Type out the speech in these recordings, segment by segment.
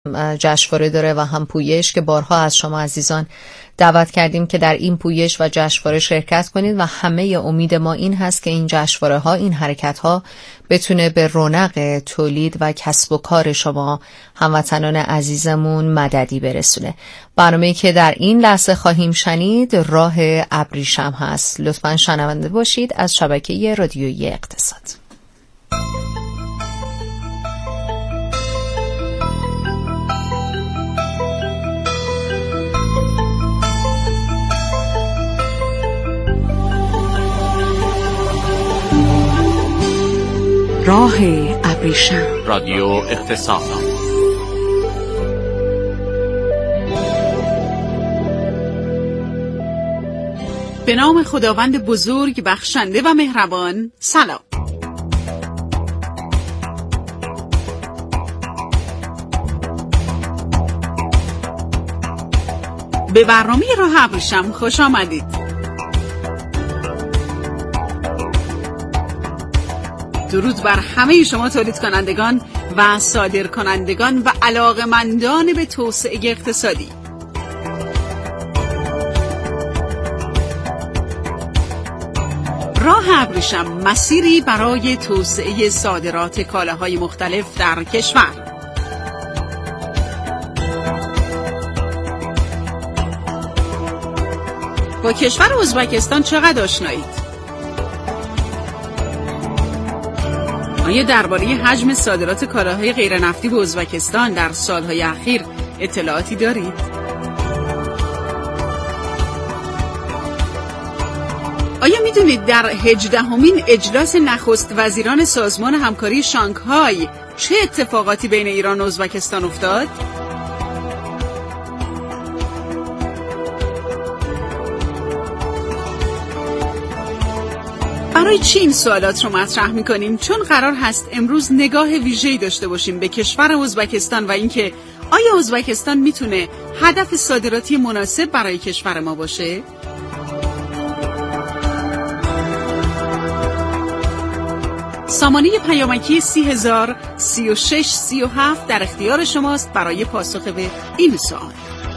جشنواره داره و هم پویش که بارها از شما عزیزان دعوت کردیم که در این پویش و جشنواره شرکت کنید و همه امید ما این هست که این جشنواره ها، این حرکت ها بتونه به رونق تولید و کسب و کار شما هموطنان عزیزمون مددی برسونه. برنامه‌ای که در این لحظه خواهیم شنید راه ابریشم هست. لطفاً شنونده باشید از شبکه رادیویی اقتصاد. راه ابریشم. رادیو اقتصاد. به نام خداوند بزرگ بخشنده و مهربان. سلام. به برنامه راه ابریشم خوش آمدید. درود بر همه شما تولید کنندگان و صادر کنندگان و علاقمندان به توسعه اقتصادی. راه ابریشم مسیری برای توسعه صادرات کالاهای مختلف در کشور. با کشور ازبکستان چقدر آشنایید؟ آیا درباره حجم صادرات کالاهای غیر نفتی به ازبکستان در سالهای اخیر اطلاعاتی دارید؟ آیا میدونید در 18مین اجلاس نخست وزیران سازمان همکاری شانگهای چه اتفاقاتی بین ایران و ازبکستان افتاد؟ برای چی این سوالات رو مطرح می‌کنیم؟ چون قرار هست امروز نگاه ویژه‌ای داشته باشیم به کشور ازبکستان و اینکه آیا ازبکستان میتونه هدف صادراتی مناسب برای کشور ما باشه؟ سامانه پیامکی 30,036,37 در اختیار شماست برای پاسخ به این سوال.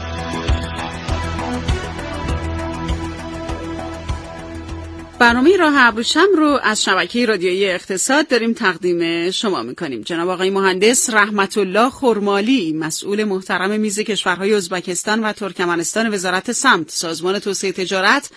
برنامه راه ابریشم رو از شبکه رادیویی اقتصاد داریم تقدیم شما میکنیم. جناب آقای مهندس رحمت الله خرمالی، مسئول محترم میز کشورهای ازبکستان و ترکمنستان وزارت سمت سازمان توسعه تجارت،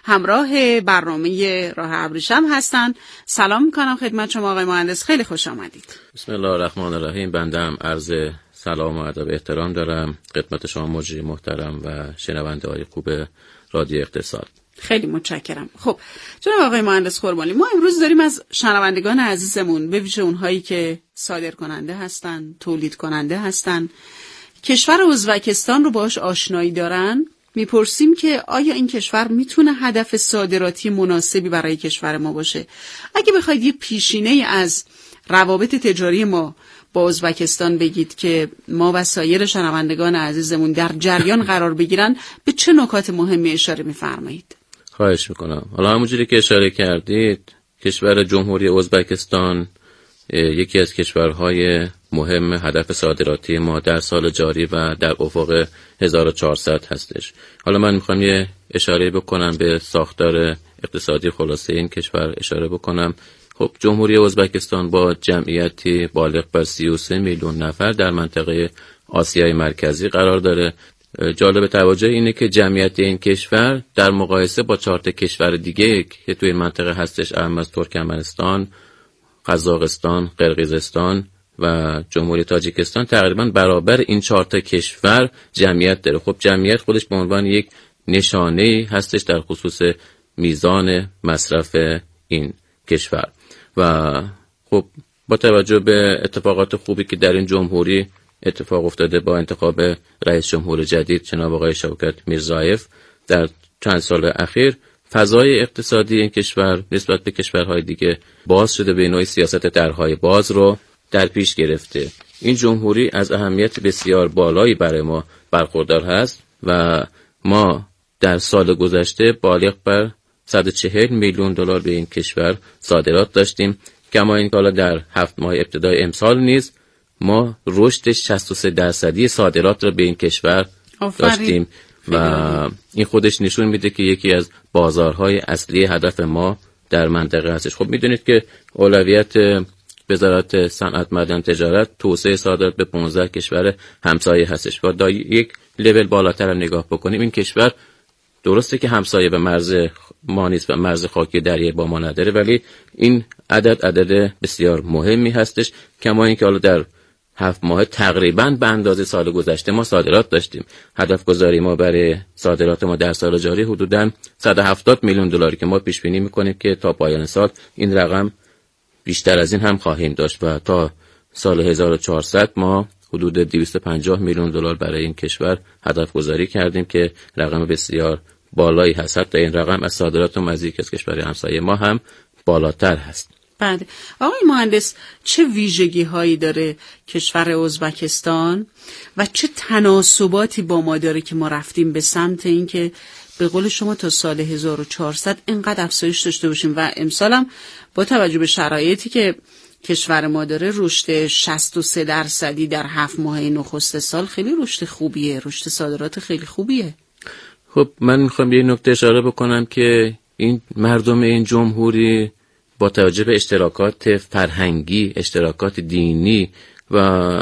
همراه برنامه راه ابریشم هستند. سلام میکنم خدمت شما آقای مهندس، خیلی خوش آمدید. بسم الله الرحمن الرحیم. بنده هم عرض سلام و ادب احترام دارم خدمت شما مجری محترم و شنونده های خوب رادیو اقتصاد. خیلی متشکرم. خب جناب آقای مهندس خرمالی، ما امروز داریم از شنوندگان عزیزمون، به ویژه اونهایی که صادر کننده هستن، تولید کننده هستن، کشور ازبکستان رو باهاش آشنایی دارن، میپرسیم که آیا این کشور میتونه هدف صادراتی مناسبی برای کشور ما باشه؟ اگه بخواید یه پیشینه از روابط تجاری ما با ازبکستان بگید که ما و سایر شنوندگان عزیزمون در جریان قرار بگیرن، به چه نکات مهمی اشاره میفرمایید؟ خواهش میکنم. حالا همونجوری که اشاره کردید، کشور جمهوری ازبکستان یکی از کشورهای مهم هدف صادراتی ما در سال جاری و در افق 1400 هستش. حالا من میخوام یه اشاره بکنم به ساختار اقتصادی خلاصه این کشور اشاره بکنم. خب جمهوری ازبکستان با جمعیتی بالغ بر 33 میلیون نفر در منطقه آسیای مرکزی قرار داره. جالب توجه اینه که جمعیت این کشور در مقایسه با 4 کشور دیگه که توی منطقه هستش، از ترکمنستان، قزاقستان، قرقیزستان و جمهوری تاجیکستان، تقریبا برابر این 4 کشور جمعیت داره. خب جمعیت خودش به عنوان یک نشانه هستش در خصوص میزان مصرف این کشور. و خب با توجه به اتفاقات خوبی که در این جمهوری اتفاق افتاده با انتخاب رئیس جمهور جدید جناب آقای شوکت میرزایف در چند سال اخیر، فضای اقتصادی این کشور نسبت به کشورهای دیگه باز شده، به نوعی سیاست درهای باز رو در پیش گرفته. این جمهوری از اهمیت بسیار بالایی برای ما برخوردار هست و ما در سال گذشته بالغ بر 140 میلیون دلار به این کشور صادرات داشتیم. کما این کالا در 7 ماه ابتدای امسال نیز ما رشد 63% صادرات را به این کشور داشتیم و این خودش نشون میده که یکی از بازارهای اصلی هدف ما در منطقه هستش. خب میدونید که اولویت وزارت صنعت معدن تجارت توسعه صادرات به 15 کشور همسایه هستش و دا یک لول بالاتر نگاه بکنیم این کشور درسته که همسایه به مرز ما نیست و مرز خاکی دریای با ما نداره، ولی این عدد بسیار مهمی هستش. کما اینکه حالا در 7 ماه تقریباً به اندازه سال گذشته ما صادرات داشتیم. هدف گذاری ما برای صادرات ما در سال جاری حدوداً 170 میلیون دلاری که ما پیش بینی میکنیم که تا پایان سال این رقم بیشتر از این هم خواهیم داشت و تا سال 1400 ما حدود 250 میلیون دلار برای این کشور هدف گذاری کردیم که رقم بسیار بالایی هست. حتی این رقم از صادرات ما از یک از کشورهای همسایه ما هم بالاتر هست. بله. آقای مهندس، چه ویژگی هایی داره کشور ازبکستان و چه تناسباتی با ما داره که ما رفتیم به سمت این که به قول شما تا سال 1400 اینقدر افزایش داشته باشیم و امسال هم با توجه به شرایطی که کشور ما داره رشد 63% در 7 ماه نخست سال خیلی رشد خوبیه، رشد صادرات خیلی خوبیه. خب من میخوام یه نکته اشاره بکنم که این مردم این جمهوری با توجه به اشتراکات فرهنگی، اشتراکات دینی و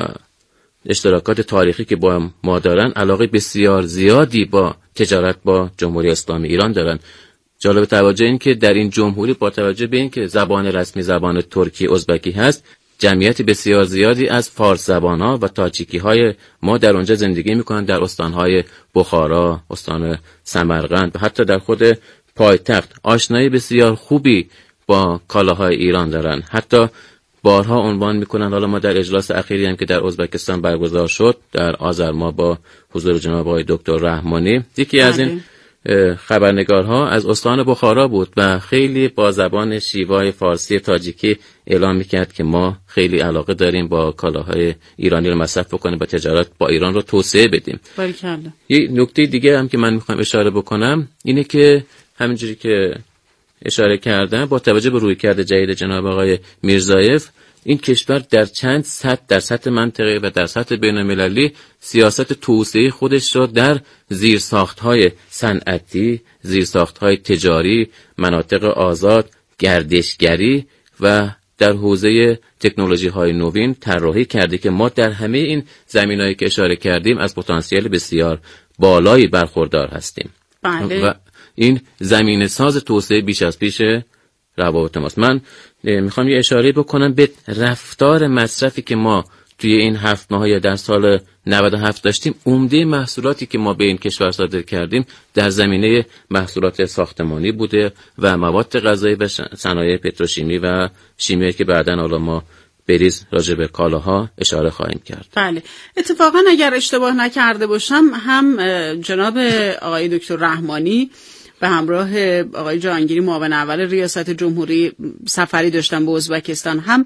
اشتراکات تاریخی که با ما دارن علاقه بسیار زیادی با تجارت با جمهوری اسلامی ایران دارن. جالب توجه این که در این جمهوری با توجه به این که زبان رسمی زبان ترکی ازبکی هست، جمعیت بسیار زیادی از فارس زبان‌ها و تاجیکی‌های ما در اونجا زندگی می‌کنند، در استان‌های بخارا، استان سمرقند و حتی در خود پایتخت آشنایی بسیار خوبی با کالاهای ایران دارن. حتی بارها عنوان میکنن، حالا ما در اجلاس اخیری هم که در ازبکستان برگزار شد در آذر ماه با حضور جناب آقای دکتر رحمانی، یکی از این خبرنگارها از استان بخارا بود و خیلی با زبان شیوای فارسی تاجیکی اعلام میکرد که ما خیلی علاقه داریم با کالاهای ایرانی رو مصرف بکنیم و تجارت با ایران رو توسعه بدیم. باریکلا. یه نکته دیگه هم که من میخوام اشاره بکنم اینه که همینجوری که اشاره کردم با توجه به رویکرد جدید جناب آقای میرزایف، این کشور در چند سطح، در سطح منطقه و در سطح بین‌المللی سیاست توسعه خودش را در زیرساخت‌های صنعتی، زیرساخت‌های تجاری، مناطق آزاد، گردشگری و در حوزه تکنولوژی‌های نوین طراحی کرده که ما در همه این زمینه‌ای که اشاره کردیم از پتانسیل بسیار بالایی برخوردار هستیم. بله. و این زمینه ساز توسعه بیش از پیش روابط ماست. من میخوام یه اشاره بکنم به رفتار مصرفی که ما توی این 7 ماه در سال 97 داشتیم. عمده محصولاتی که ما به این کشور صادر کردیم در زمینه محصولات ساختمانی بوده و مواد غذایی و صنایع پتروشیمی و شیمیایی که بعداً حالا ما بریز راجع به کالاها اشاره خواهیم کرد. بله. اتفاقا اگر اشتباه نکرده باشم هم جناب آقای دکتر رحمانی به همراه آقای جهانگیری معاون اول ریاست جمهوری سفری داشتن به ازبکستان، هم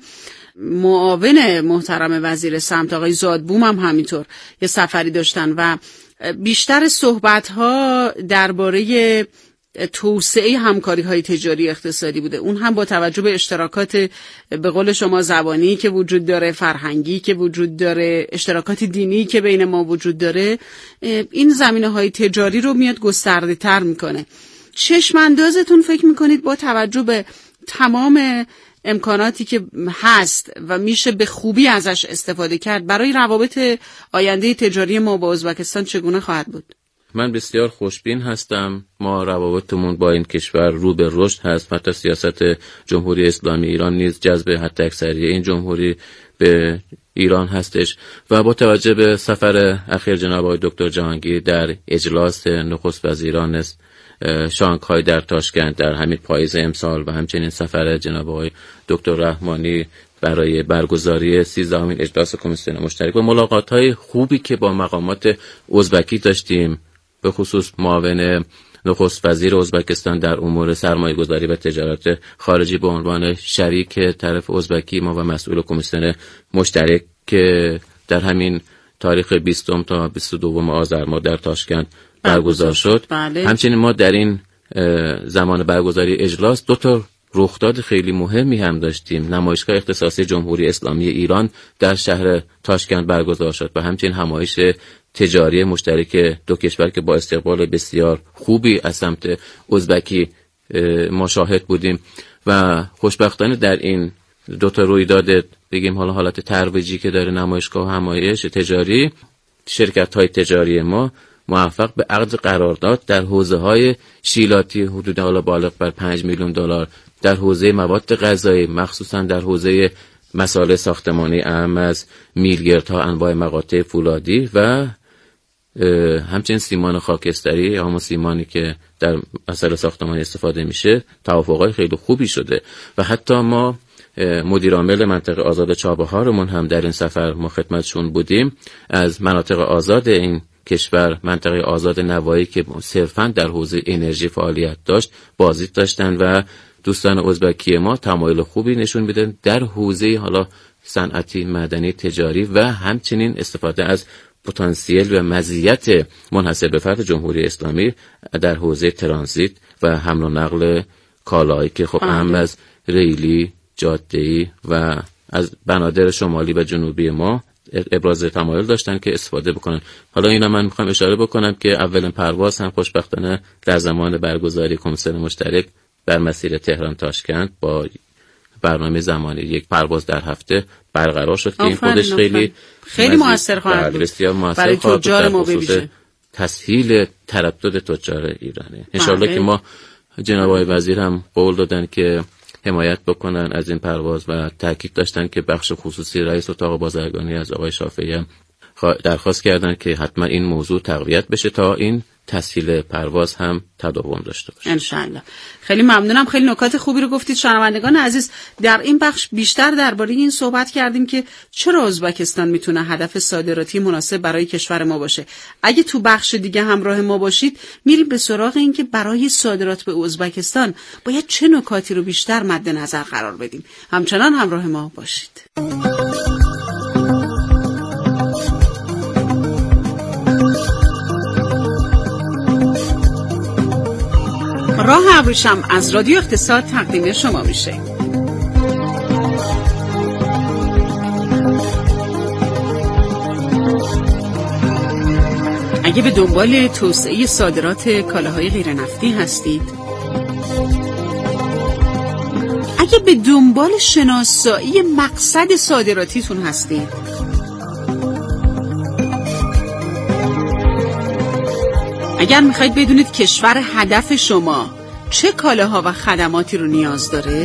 معاون محترم وزیر سمت آقای زادبوم هم همینطور یه سفری داشتن و بیشتر صحبت‌ها درباره توسعه همکاری‌های تجاری اقتصادی بوده. اون هم با توجه به اشتراکات به قول شما زبانی که وجود داره، فرهنگی که وجود داره، اشتراکات دینی که بین ما وجود داره، این زمینه‌های تجاری رو میاد گسترده‌تر میکنه. چشم اندازتون فکر میکنید با توجه به تمام امکاناتی که هست و میشه به خوبی ازش استفاده کرد برای روابط آینده تجاری ما با ازبکستان چگونه خواهد بود؟ من بسیار خوشبین هستم. ما روابطمون با این کشور رو به رشد هست. حتی سیاست جمهوری اسلامی ایران نیز جذب حتی اکثریه این جمهوری به ایران هستش و با توجه به سفر اخیر جناب آقای دکتر جهانگیری در اجلاس نخست وزیران شانگهای در تاشکند در همین پاییز امسال و همچنین سفر جناب آقای دکتر رحمانی برای برگزاری 13مین اجلاس کمیسیون مشترک و ملاقات‌های خوبی که با مقامات ازبکی داشتیم، به خصوص معاون نخست وزیر ازبکستان در امور سرمایه‌گذاری و تجارت خارجی به عنوان شریک طرف ازبکی ما و مسئول کمیسیون مشترک که در همین تاریخ 20 تا 22 آذر ماه در تاشکند برگزار شد. بله. همچنین ما در این زمان برگزاری اجلاس 2 تا رخداد خیلی مهمی هم داشتیم. نمایشگاه اختصاصی جمهوری اسلامی ایران در شهر تاشکند برگزار شد و همچنین همایش تجاری مشترک دو کشور که با استقبال بسیار خوبی از سمت ازبکی ما شاهد بودیم و خوشبختانه در این دو تا رویداد بگیم حالا حالت ترویجی که داره نمایشگاه و همایش تجاری، شرکت‌های تجاری ما موفق به عقد قرارداد در حوزه‌های شیلاتی حدود حالا بالغ بر 5 میلیون دلار در حوزه مواد غذایی، مخصوصا در حوزه مسائل ساختمانی اهم از میلگردها، انواع مقاطع فولادی و همچنین سیمان خاکستری یا همون سیمانی که در مسائل ساختمانی استفاده میشه، توافقات خیلی خوبی شده و حتی ما مدیر عامل منطقه آزاد چابهارمون هم در این سفر ما خدمتشون بودیم، از مناطق آزاد این کشور منطقه آزاد نوایی که صرفاً در حوزه انرژی فعالیت داشت بازدید داشتن و دوستان ازبکی ما تمایل خوبی نشون میدن در حوزه حالا صنعتی، مدنی، تجاری و همچنین استفاده از پتانسیل و مزیت منحصر به فرد جمهوری اسلامی در حوزه ترانزیت و حمل و نقل کالایی که خب اهم از ریلی، جاده‌ای و از بنادر شمالی و جنوبی ما ابراز تمایل داشتن که استفاده بکنن. حالا اینا من میخوام اشاره بکنم که اولین پرواز هم خوشبختانه در زمان برگزاری کمیسیون مشترک بر مسیر تهران تاشکند با برنامه زمانی یک پرواز در هفته برقرار شد که این خودش خیلی موثر خواهد بود برای تجار ما ببیشه تسهیل تردد تجار ایرانی. انشالله که ما جناب آقای وزیر هم قول دادن که حمایت بکنن از این پرواز و تاکید داشتن که بخش خصوصی رئیس اتاق بازرگانی از آقای شافعی هم درخواست کردن که حتما این موضوع تقویت بشه تا این تسهیل پرواز هم تداوم داشته باشه. انشالله. خیلی ممنونم، خیلی نکات خوبی رو گفتید. شنوندگان عزیز، در این بخش بیشتر درباره این صحبت کردیم که چرا ازبکستان میتونه هدف صادراتی مناسب برای کشور ما باشه. اگه تو بخش دیگه همراه ما باشید میریم به سراغ این که برای صادرات به ازبکستان باید چه نکاتی رو بیشتر مد نظر قرار بدیم. همچنان همراه ما باشید. راه ابریشم از رادیو اقتصاد تقدیم شما میشه. اگه به دنبال توسعه صادرات کالاهای غیر نفتی هستید، اگه به دنبال شناسایی مقصد صادراتیتون هستید، اگر میخواید بدونید کشور هدف شما چه کالاها و خدماتی رو نیاز داره،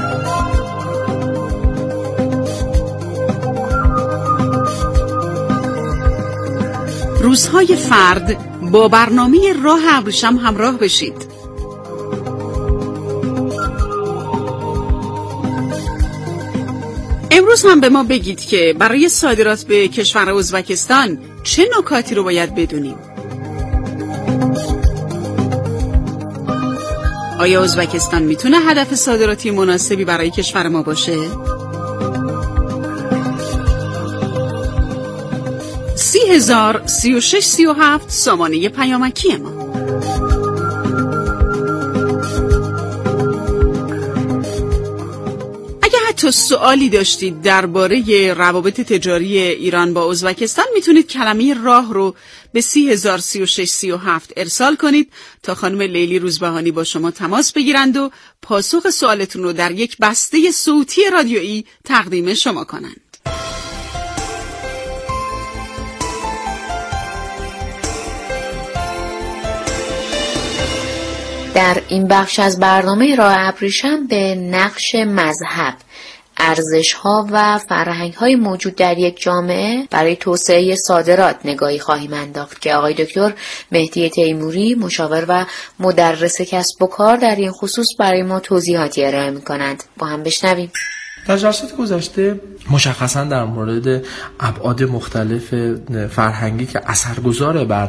روزهای فرد با برنامه راه ابریشم همراه بشید. امروز هم به ما بگید که برای صادرات به کشور ازبکستان چه نکاتی رو باید بدونیم. آیا ازبکستان میتونه هدف صادراتی مناسبی برای کشور ما باشه؟ 30,036-37 سامانه پیامکی ما. اگه حتی سوالی داشتید درباره روابط تجاری ایران با ازبکستان، میتونید کلمه راه رو به 30,036-37 ارسال کنید تا خانم لیلی روزبهانی با شما تماس بگیرند و پاسخ سوالتون رو در یک بسته صوتی رادیویی تقدیم شما کنند. در این بخش از برنامه راه ابریشم به نقش مذهب، ارزش‌ها و فرهنگ‌های موجود در یک جامعه برای توسعه صادرات نگاهی خواهیم انداخت که آقای دکتر مهدی تیموری، مشاور و مدرس کسب و کار، در این خصوص برای ما توضیحاتی ارائه می‌کنند. با هم بشنویم. در جلسات گذشته مشخصا در مورد ابعاد مختلف فرهنگی که اثرگذار بر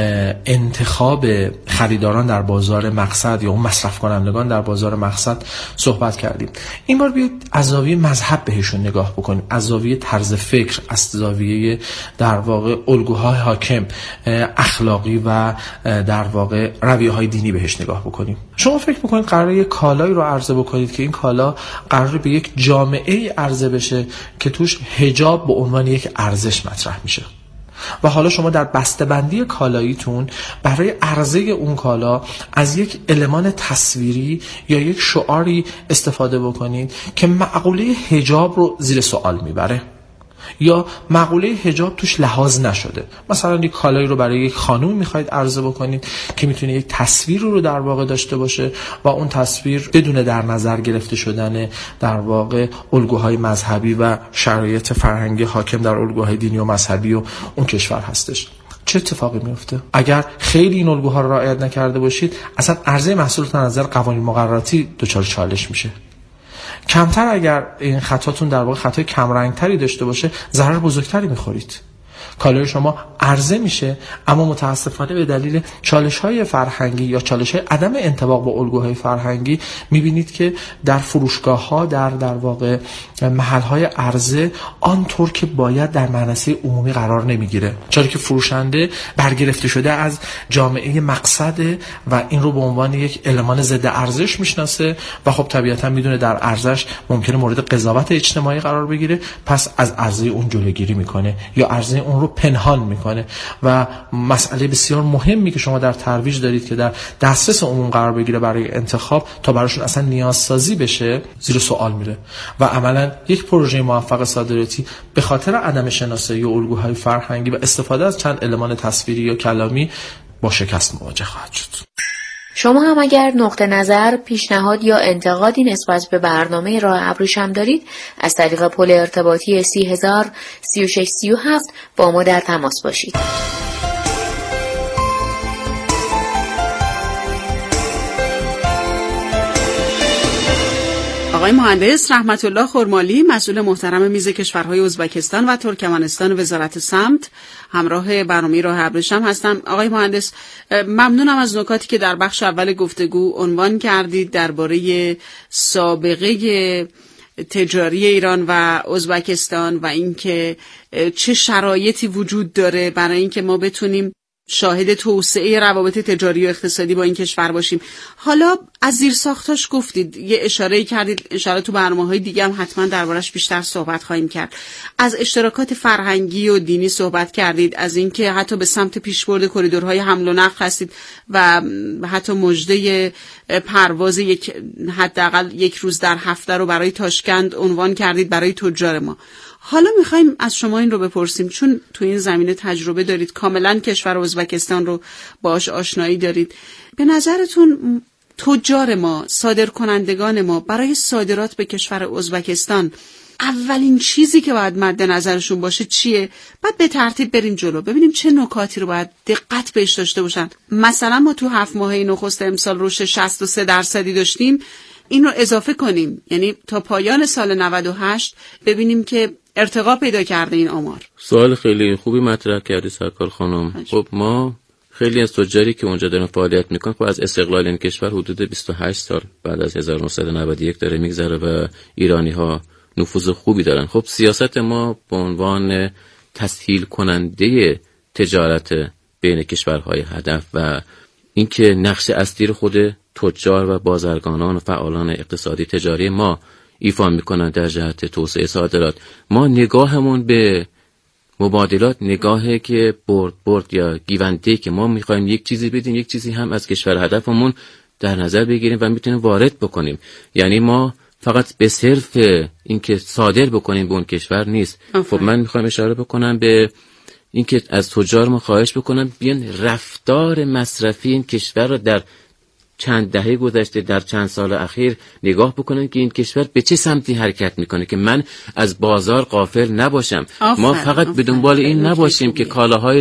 انتخاب خریداران در بازار مقصد یا اون مصرف کنندگان در بازار مقصد صحبت کردیم. این بار بیاید از زاویه مذهب بهشون نگاه بکنیم، از زاویه طرز فکر، از زاویه در واقع الگوهای حاکم اخلاقی و در واقع رویه‌های دینی بهش نگاه بکنیم. شما فکر بکنید قراره یک کالایی رو عرضه بکنید که این کالا قراره به یک جامعه عرضه بشه که توش حجاب به عنوان یک ارزش مطرح میشه و حالا شما در بسته‌بندی کالاییتون برای عرضه اون کالا از یک المان تصویری یا یک شعاری استفاده بکنید که مقوله حجاب رو زیر سوال میبره یا مقوله حجاب توش لحاظ نشده. مثلا یک کالایی رو برای یک خانم میخواید عرضه بکنید که میتونه یک تصویر رو در واقع داشته باشه و اون تصویر بدون در نظر گرفته شدن در واقع الگوهای مذهبی و شرایط فرهنگی حاکم در الگوهای دینی و مذهبی و اون کشور هستش. چه اتفاقی میفته؟ اگر خیلی این الگوها رو رعایت نکرده باشید، اصلا عرضه محصولتون از نظر قوانین مقرراتی دچار چالش میشه. کمتر اگر این خطاتون در واقع خطای کمرنگتری داشته باشه، ضرر بزرگتری میخورید. کالای شما عرضه میشه اما متاسفانه به دلیل چالش‌های فرهنگی یا چالش‌های عدم انطباق با الگوهای فرهنگی می‌بینید که در فروشگاه‌ها در واقع محل‌های عرضه آنطور که باید در معنی عمومی قرار نمیگیره، چرا که فروشنده برگرفته شده از جامعه مقصد و این رو به عنوان یک المان ضد ارزش میشناسه و خب طبیعتاً میدونه در ارزش ممکنه مورد قضاوت اجتماعی قرار بگیره، پس از عرضه اون جلوگیری میکنه یا عرضه اون رو پنهان میکنه و مسئله بسیار مهمی که شما در ترویج دارید که در دسترس عموم قرار بگیره برای انتخاب تا براشون اصلا نیازسازی بشه زیر سوال میره و عملا یک پروژه موفق صادراتی به خاطر عدم شناسایی الگوهای فرهنگی و استفاده از چند المان تصویری یا کلامی با شکست مواجه خواهد شد. شما هم اگر نقطه نظر، پیشنهاد یا انتقادی نسبت به برنامه راه ابریشم دارید، از طریق پل ارتباطی 30,000 3637 با ما در تماس باشید. آقای مهندس رحمت الله خرمالی، مسئول محترم میز کشورهای ازبکستان و ترکمنستان وزارت سمت، همراه برنامه راه ابریشم هستم. آقای مهندس، ممنونم از نکاتی که در بخش اول گفتگو عنوان کردید درباره سابقه تجاری ایران و ازبکستان و اینکه چه شرایطی وجود داره برای اینکه ما بتونیم شاهد توسعه روابط تجاری و اقتصادی با این کشور باشیم. حالا از زیرساختاش گفتید، یه اشاره کردید، اشاره تو برنامه‌های دیگه هم حتما دربارش بیشتر صحبت خواهیم کرد. از اشتراکات فرهنگی و دینی صحبت کردید، از اینکه حتی به سمت پیشبرد کریدورهای حمل و نقل هستید و حتی مژده پرواز حداقل یک روز در هفته رو برای تاشکند عنوان کردید برای تجار ما. حالا میخوایم از شما این رو بپرسیم، چون تو این زمینه تجربه دارید، کاملا کشور ازبکستان رو باهاش آشنایی دارید، به نظرتون تجار ما، صادرکنندگان ما برای صادرات به کشور ازبکستان اولین چیزی که باید مد نظرشون باشه چیه؟ بعد به ترتیب بریم جلو، ببینیم چه نکاتی رو باید دقت بهش داشته باشن. مثلا ما تو 7 ماهه نخست امسال رشد 63% داشتیم، این رو اضافه کنیم، یعنی تا پایان سال 98 ببینیم که ارتقا پیدا کرده این آمار. سوال خیلی خوبی مطرح کردی سرکار خانم. خب ما خیلی از تجاری که اونجا دارن فعالیت میکنن خب از استقلال این کشور حدود 28 سال بعد از 1991 داره میگذره و ایرانی ها نفوذ خوبی دارن. خب سیاست ما به عنوان تسهیل کننده تجارت بین کشورهای هدف و اینکه نقش اصلی رو خود تجار و بازرگانان و فعالان اقتصادی تجاری ما ایفا میکنن در جهت توسعه صادرات. ما نگاهمون به مبادلات نگاهی که برد یا گیونده که ما میخوایم یک چیزی بدیم، یک چیزی هم از کشور هدفمون در نظر بگیریم و میتونیم وارد بکنیم. یعنی ما فقط به صرف اینکه صادر بکنیم به اون کشور نیست. خب من میخوام اشاره بکنم به اینکه از تجار ما خواهش بکنم بیان رفتار مصرفی این کشور رو در چند دهه گذشته، در چند سال اخیر نگاه بکنن که این کشور به چه سمتی حرکت میکنه که من از بازار غافل نباشم. ما فقط به دنبال این نباشیم که کالاهایی رو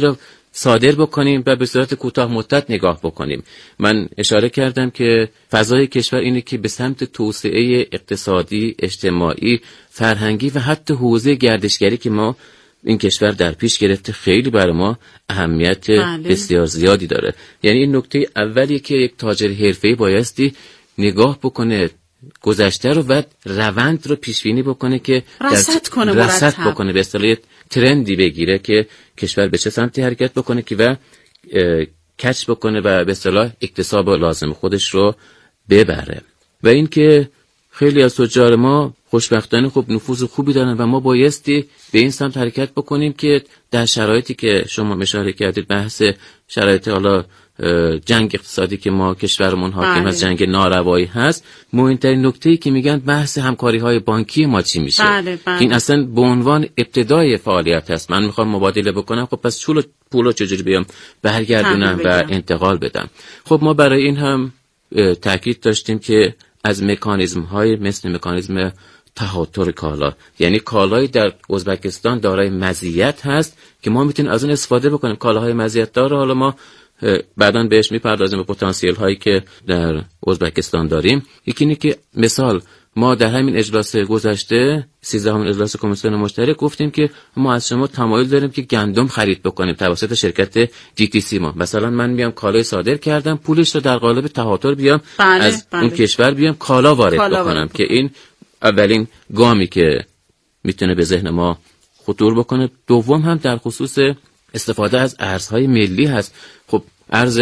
صادر بکنیم و به صورت کوتاه مدت نگاه بکنیم. من اشاره کردم که فضای کشور اینه که به سمت توسعه اقتصادی، اجتماعی، فرهنگی و حتی حوزه گردشگری که ما این کشور در پیش گرفته خیلی برای ما اهمیت بسیار زیادی داره. یعنی این نکته اولیه که یک تاجر حرفه‌ای بایستی نگاه بکنه گذشته رو و روند رو پیش بینی بکنه که رصد کنه به اصطلاح ترندی بگیره که کشور به چه سمتی حرکت بکنه که و کچ بکنه و به اصطلاح اکتساب لازم خودش رو ببره. و این که خیلی از تجار ما خوشبختانه خب نفوذ خوبی دارن و ما بایستی به این سمت حرکت بکنیم که در شرایطی که شما اشاره کردید، بحث شرایط حالا جنگ اقتصادی که ما کشورمون حاکم از جنگ ناروایی هست، مهمترین نکته‌ای که میگن بحث همکاری‌های بانکی ما چی میشه. این اصلا به عنوان ابتدای فعالیت هست. من میخوام مبادله بکنم، خب پس پولو چجوری بیام برگردونم و انتقال بدم. خب ما برای این هم تاکید داشتیم که از مکانیزم‌های مثل مکانیزم تهاتر کالا، یعنی کالایی در ازبکستان دارای مزیت هست که ما میتونیم از اون استفاده بکنیم. کالاهای مزیت داره، حالا ما بعداً بهش میپردازیم، به پتانسیل هایی که در ازبکستان داریم. یکی اینه که مثال ما در همین اجلاس گذشته 13 اجلاس کمیسیون مشترک گفتیم که ما از شما تمایل داریم که گندم خرید بکنیم توسط شرکت GTC. ما مثلا من میام کالای صادر کردم، پولش رو در قالب تهاتر بیام از اون کشور بیام کالا وارد بکنم که این اولین گامی که میتونه به ذهن ما خطور بکنه. دوم هم در خصوص استفاده از ارزهای ملی هست. خب ارز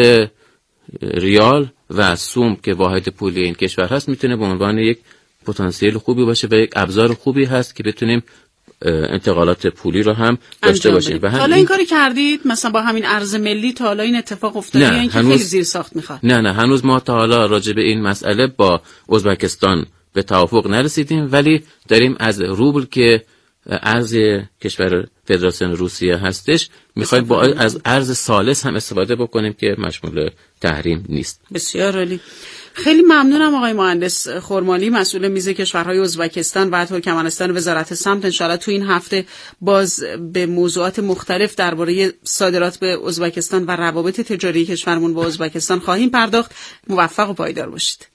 ریال و سوم که واحد پولی این کشور هست میتونه به عنوان یک پتانسیل خوبی باشه و یک ابزار خوبی هست که بتونیم انتقالات پولی رو هم داشته باشیم. حالا این کاری کردید مثلا با همین ارز ملی تا حالا این اتفاق افتاده یا اینکه خیلی زیر ساخت میخواد؟ نه هنوز ما تا حالا راجع به این مسئله با ازبکستان به توافق نرسیدیم، ولی داریم از روبل که ارز کشور فدراسیون روسیه هستش میخوایم با از ارز ثالث هم استفاده بکنیم که مشمول تحریم نیست. بسیار عالی. خیلی ممنونم آقای مهندس خرمالی، مسئول میز کشورهای ازبکستان و ترکمنستان وزارت سمت. انشاءالله تو این هفته باز به موضوعات مختلف درباره صادرات به ازبکستان و روابط تجاری کشورمون با ازبکستان خواهیم پرداخت. موفق و پایدار باشید.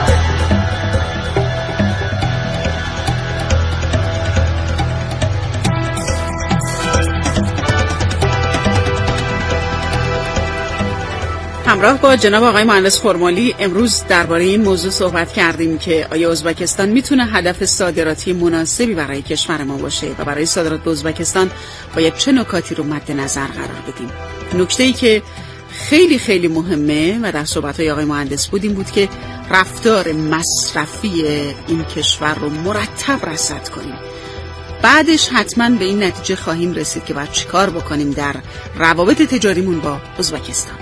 همراه با جناب آقای مهندس خرمالی امروز درباره این موضوع صحبت کردیم که آیا ازبکستان میتونه هدف صادراتی مناسبی برای کشور ما باشه و برای صادرات به ازبکستان باید چه نکاتی رو مد نظر قرار بدیم. نکته‌ای که خیلی خیلی مهمه و در صحبت‌های آقای مهندس بود این بود که رفتار مصرفی این کشور رو مرتب رصد کنیم. بعدش حتما به این نتیجه خواهیم رسید که باید چیکار بکنیم در روابط تجاریمون با ازبکستان.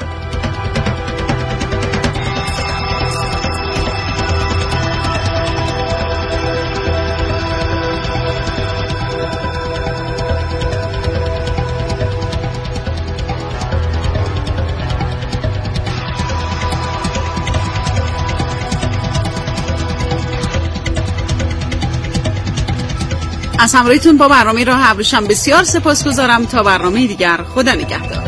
از همراهیتون با برنامه راه ابریشم بسیار سپاسگزارم. تا برنامه دیگر، خدا نگهدار.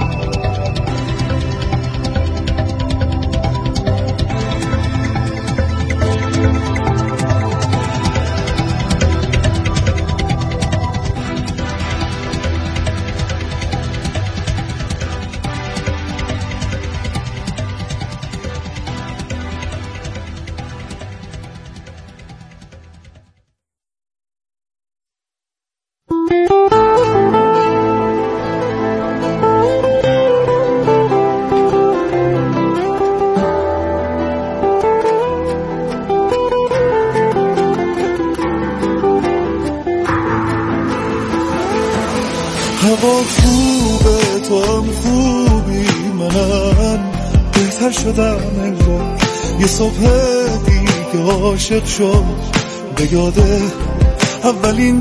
هوا خوبه تو هم خوبی، منم بهتر شدم انگار. یه صبح دیگه عاشق شد به یاده اولین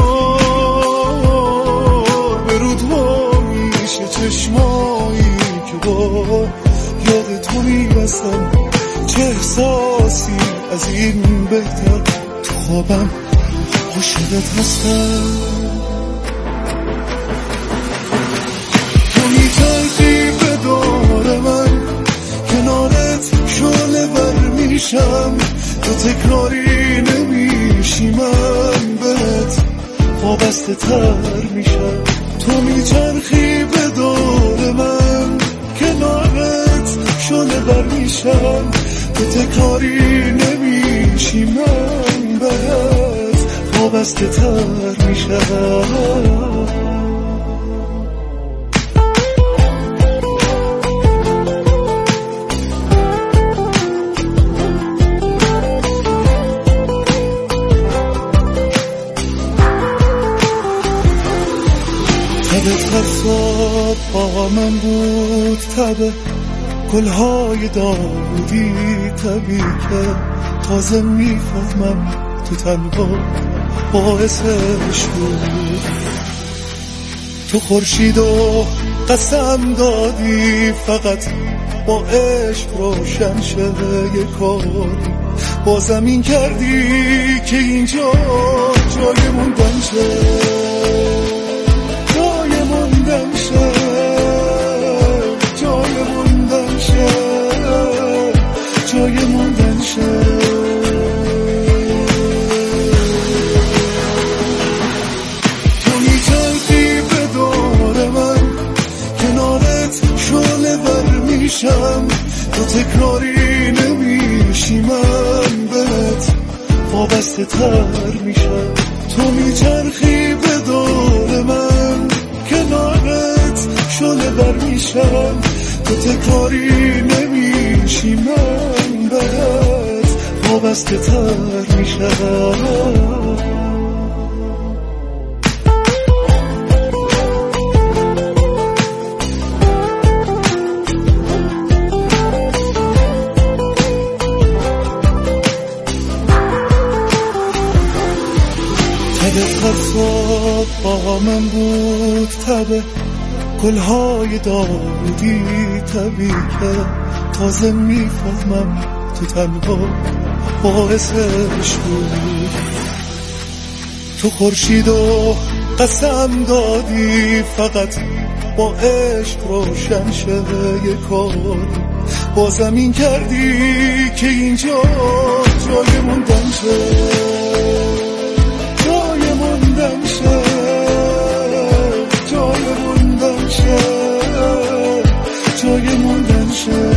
دیدار. به رودها میشه چشمایی که با یاد تو میرسم. چه احساسی از این بهتر، تو خوابم عاشقت هستم. میشم تو تکراری نمیشی من بهت وابسته تر میشم تو میچرخی به دور من کنارت شله بر میشم تو تکراری نمیشی من بهت وابسته تر میشم تبت خفاد با من بود تبه گلهای داودی تبی که تازه میفهمم تو تنها باعثش بود تو خورشید و قسم دادی فقط با عشق روشن شه یک کاری با زمین کردی که اینجا جای موندن شه جای موندن شه جای موندن شه جای موندن شه تو میچرخی به دور من کنارت شعله ور میشم تو تکراری نمیشی من بهت وابسته تر میشم تو میچرخی به دور من کنارت شعله بر میشم تو تکراری نمیشی من بهت وابسته تر میشم خفاد با من بود تبه گلهای داودی تبی که تازه میفهمم تو تنها باعثش بود تو خورشید و قسم دادی فقط با عشق روشن شه یک کاری با زمین کردی که اینجا جای موندن شه جای موندن شه جای موندن شه جای موندن شه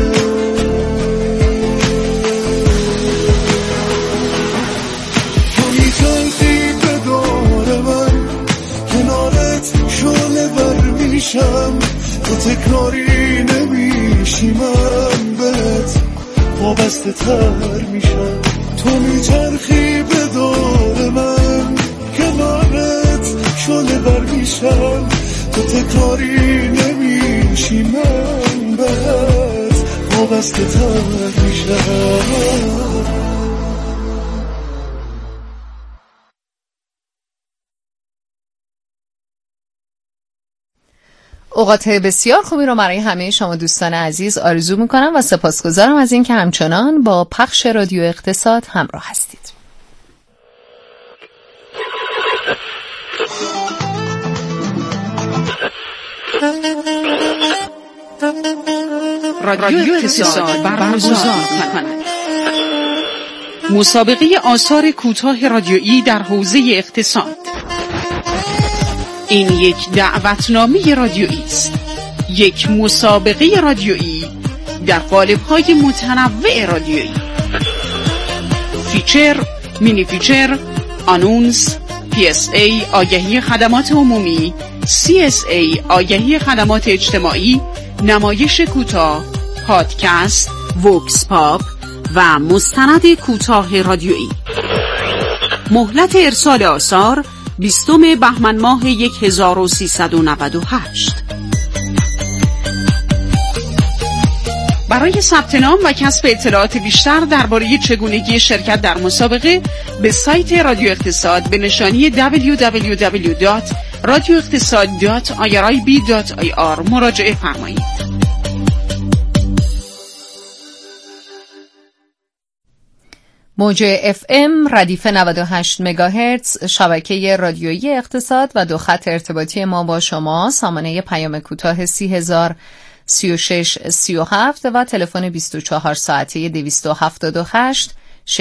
تو میچرخی به دور من کنارت شعله ور میشم تو تکراری نمیشی من بهت وابسته تر میشم تو میچرخی به دور من کنارت شعله بر میشم تو تکراری نمیشی من بهت وابسته تر میشم اوقات بسیار خوبی رو برای همه شما دوستان عزیز آرزو میکنم و سپاسگزارم از این که همچنان با پخش رادیو اقتصاد همراه هستید. رادیو اقتصاد برگزار می‌کند. مسابقه آثار کوتاه رادیویی در حوزه اقتصاد. این یک دعوتنامه رادیویی است. یک مسابقه رادیویی در قالب‌های متنوع رادیویی. فیچر، مینی فیچر، آنونس، PSA آگهی خدمات عمومی، CSA آگهی خدمات اجتماعی، نمایش کوتاه، پادکست، وکس پاپ و مستند کوتاه رادیویی. مهلت ارسال آثار 20 بهمن ماه 1398. برای ثبت نام و کسب اطلاعات بیشتر درباره چگونگی شرکت در مسابقه به سایت رادیو اقتصاد به نشانی www.radioeqtisad.irib.ir مراجعه فرمایید. موج FM ردیف 98 مگاهرتز شبکه رادیویی اقتصاد و 2 خط ارتباطی ما با شما سامانه پیام کوتاه 30,321 3637 و تلفن 24 ساعته 278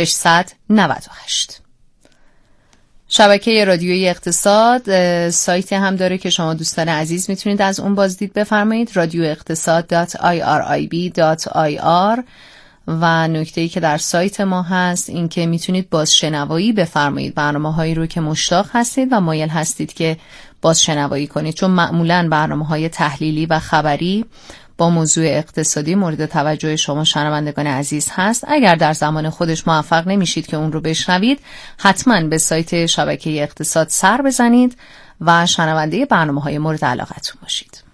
698. شبکه رادیویی اقتصاد سایتی هم داره که شما دوستان عزیز میتونید از اون بازدید بفرمایید، radioeqtasad.irib.ir. و نکته‌ای که در سایت ما هست این که میتونید بازشنوایی بفرمایید برنامه‌هایی رو که مشتاق هستید و مایل هستید که بازشنوایی کنید، چون معمولاً برنامه‌های تحلیلی و خبری با موضوع اقتصادی مورد توجه شما شنوندگان عزیز هست. اگر در زمان خودش موفق نمیشید که اون رو بشنوید، حتما به سایت شبکه اقتصاد سر بزنید و شنونده برنامه‌های مورد علاقتون باشید.